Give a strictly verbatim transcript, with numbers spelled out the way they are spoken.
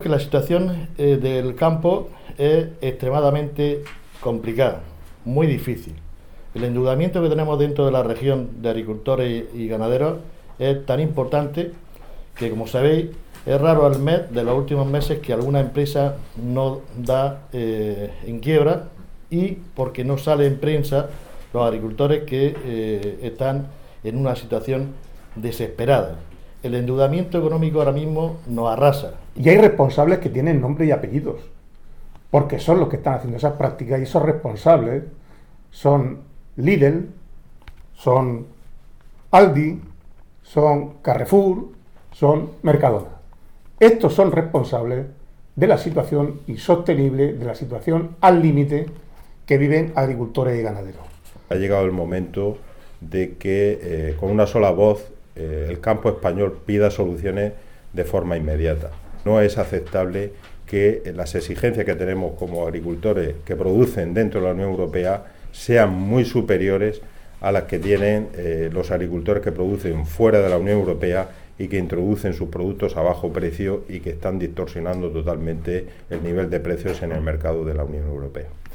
Que la situación eh, del campo es extremadamente complicada, muy difícil. El endeudamiento que tenemos dentro de la región de agricultores y ganaderos es tan importante que, como sabéis, es raro al mes de los últimos meses que alguna empresa no da eh, en quiebra, y porque no sale en prensa los agricultores que eh, están en una situación desesperada. El endeudamiento económico ahora mismo nos arrasa. Y hay responsables que tienen nombre y apellidos, porque son los que están haciendo esas prácticas, y esos responsables son Lidl, son Aldi, son Carrefour, son Mercadona. Estos son responsables de la situación insostenible, de la situación al límite que viven agricultores y ganaderos. Ha llegado el momento de que eh, con una sola voz eh, el campo español pida soluciones de forma inmediata. No es aceptable que las exigencias que tenemos como agricultores que producen dentro de la Unión Europea sean muy superiores a las que tienen eh, los agricultores que producen fuera de la Unión Europea y que introducen sus productos a bajo precio y que están distorsionando totalmente el nivel de precios en el mercado de la Unión Europea.